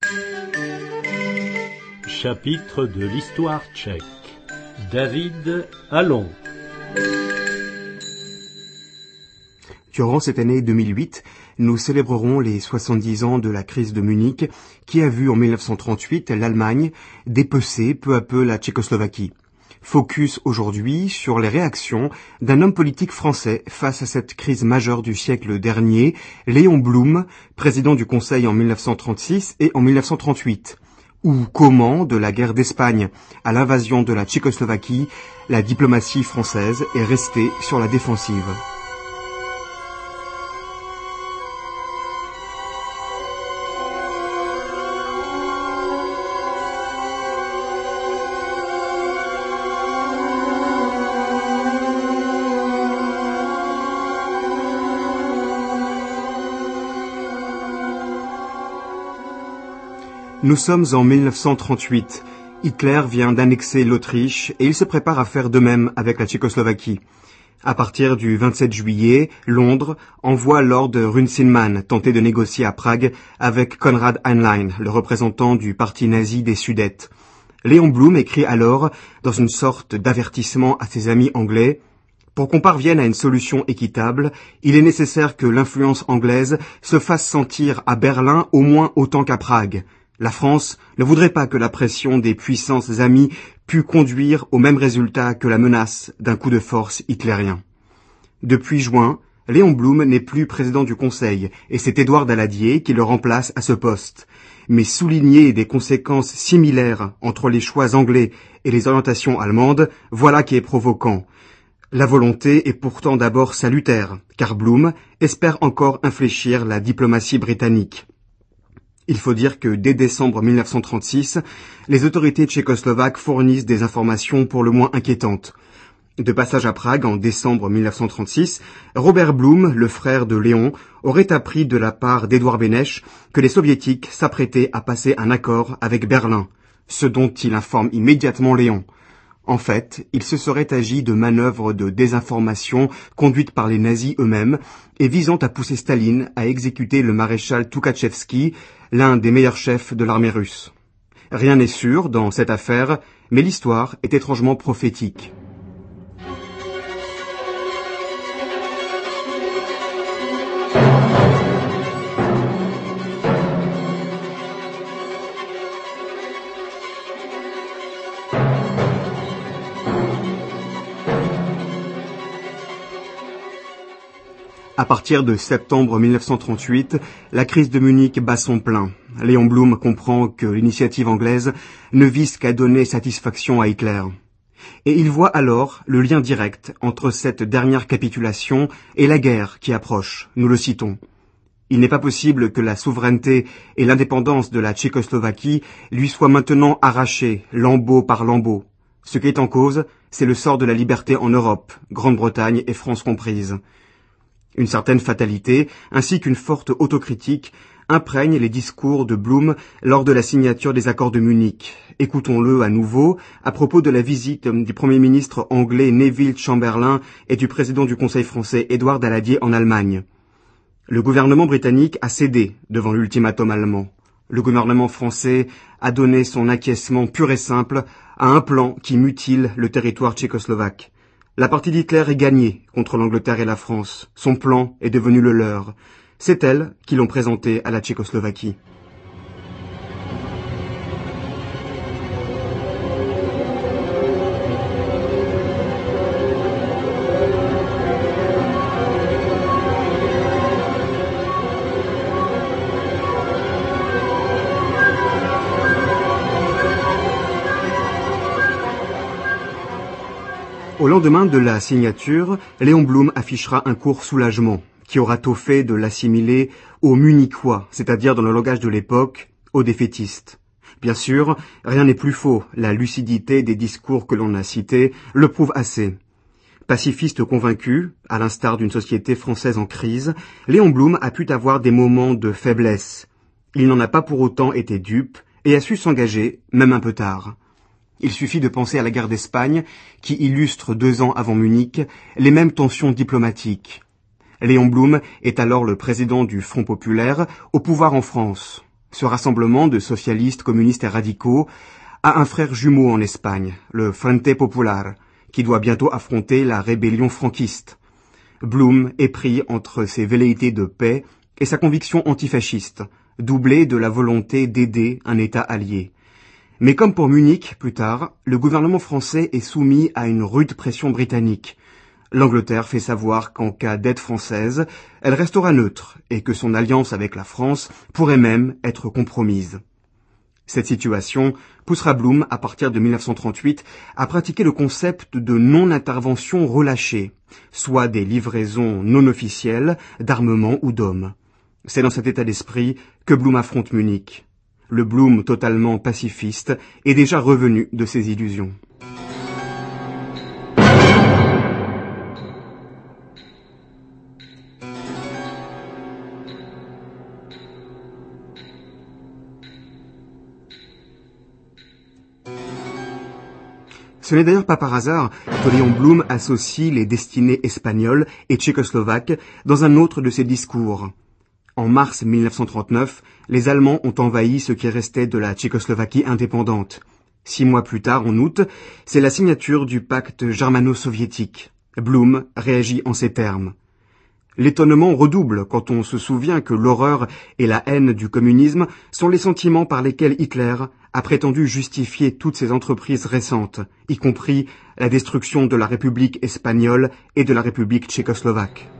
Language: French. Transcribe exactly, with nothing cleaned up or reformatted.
Chapitre de l'histoire tchèque. David Allon. Durant cette année deux mille huit, nous célébrerons les soixante-dix ans de la crise de Munich qui a vu en mille neuf cent trente-huit l'Allemagne dépecer peu à peu la Tchécoslovaquie. Focus aujourd'hui sur les réactions d'un homme politique français face à cette crise majeure du siècle dernier, Léon Blum, président du Conseil en mille neuf cent trente-six et en mille neuf cent trente-huit. Ou comment, de la guerre d'Espagne à l'invasion de la Tchécoslovaquie, la diplomatie française est restée sur la défensive. Nous sommes en mille neuf cent trente-huit. Hitler vient d'annexer l'Autriche et il se prépare à faire de même avec la Tchécoslovaquie. À partir du vingt-sept juillet, Londres envoie Lord Runciman tenter de négocier à Prague avec Konrad Heinlein, le représentant du parti nazi des Sudètes. Léon Blum écrit alors, dans une sorte d'avertissement à ses amis anglais, « Pour qu'on parvienne à une solution équitable, il est nécessaire que l'influence anglaise se fasse sentir à Berlin au moins autant qu'à Prague. La France ne voudrait pas que la pression des puissances amies pût conduire au même résultat que la menace d'un coup de force hitlérien. » Depuis juin, Léon Blum n'est plus président du Conseil et c'est Édouard Daladier qui le remplace à ce poste. Mais souligner des conséquences similaires entre les choix anglais et les orientations allemandes, voilà qui est provoquant. La volonté est pourtant d'abord salutaire, car Blum espère encore infléchir la diplomatie britannique. Il faut dire que dès décembre mille neuf cent trente-six, les autorités tchécoslovaques fournissent des informations pour le moins inquiétantes. De passage à Prague en décembre mille neuf cent trente-six, Robert Blum, le frère de Léon, aurait appris de la part d'Édouard Beneš que les soviétiques s'apprêtaient à passer un accord avec Berlin, ce dont il informe immédiatement Léon. En fait, il se serait agi de manœuvres de désinformation conduites par les nazis eux-mêmes et visant à pousser Staline à exécuter le maréchal Toukhatchevski, l'un des meilleurs chefs de l'armée russe. Rien n'est sûr dans cette affaire, mais l'histoire est étrangement prophétique. À partir de septembre mille neuf cent trente-huit, la crise de Munich bat son plein. Léon Blum comprend que l'initiative anglaise ne vise qu'à donner satisfaction à Hitler. Et il voit alors le lien direct entre cette dernière capitulation et la guerre qui approche, nous le citons. Il n'est pas possible que la souveraineté et l'indépendance de la Tchécoslovaquie lui soient maintenant arrachées, lambeau par lambeau. Ce qui est en cause, c'est le sort de la liberté en Europe, Grande-Bretagne et France comprises. Une certaine fatalité, ainsi qu'une forte autocritique, imprègnent les discours de Blum lors de la signature des accords de Munich. Écoutons-le à nouveau à propos de la visite du Premier ministre anglais Neville Chamberlain et du président du Conseil français Édouard Daladier en Allemagne. Le gouvernement britannique a cédé devant l'ultimatum allemand. Le gouvernement français a donné son acquiescement pur et simple à un plan qui mutile le territoire tchécoslovaque. La partie d'Hitler est gagnée contre l'Angleterre et la France. Son plan est devenu le leur. C'est elles qui l'ont présenté à la Tchécoslovaquie. Au lendemain de la signature, Léon Blum affichera un court soulagement, qui aura tôt fait de l'assimiler aux Munichois, c'est-à-dire dans le langage de l'époque, aux défaitistes. Bien sûr, rien n'est plus faux, la lucidité des discours que l'on a cités le prouve assez. Pacifiste convaincu, à l'instar d'une société française en crise, Léon Blum a pu avoir des moments de faiblesse. Il n'en a pas pour autant été dupe et a su s'engager, même un peu tard. Il suffit de penser à la guerre d'Espagne, qui illustre deux ans avant Munich les mêmes tensions diplomatiques. Léon Blum est alors le président du Front populaire, au pouvoir en France. Ce rassemblement de socialistes, communistes et radicaux a un frère jumeau en Espagne, le Frente Popular, qui doit bientôt affronter la rébellion franquiste. Blum est pris entre ses velléités de paix et sa conviction antifasciste, doublée de la volonté d'aider un État allié. Mais comme pour Munich, plus tard, le gouvernement français est soumis à une rude pression britannique. L'Angleterre fait savoir qu'en cas d'aide française, elle restera neutre et que son alliance avec la France pourrait même être compromise. Cette situation poussera Blum, à partir de mille neuf cent trente-huit, à pratiquer le concept de non-intervention relâchée, soit des livraisons non officielles d'armement ou d'hommes. C'est dans cet état d'esprit que Blum affronte Munich. Le Blum totalement pacifiste est déjà revenu de ses illusions. Ce n'est d'ailleurs pas par hasard que Léon Blum associe les destinées espagnoles et tchécoslovaques dans un autre de ses discours. En mars mille neuf cent trente-neuf, les Allemands ont envahi ce qui restait de la Tchécoslovaquie indépendante. Six mois plus tard, en août, c'est la signature du pacte germano-soviétique. Blum réagit en ces termes. L'étonnement redouble quand on se souvient que l'horreur et la haine du communisme sont les sentiments par lesquels Hitler a prétendu justifier toutes ses entreprises récentes, y compris la destruction de la République espagnole et de la République tchécoslovaque.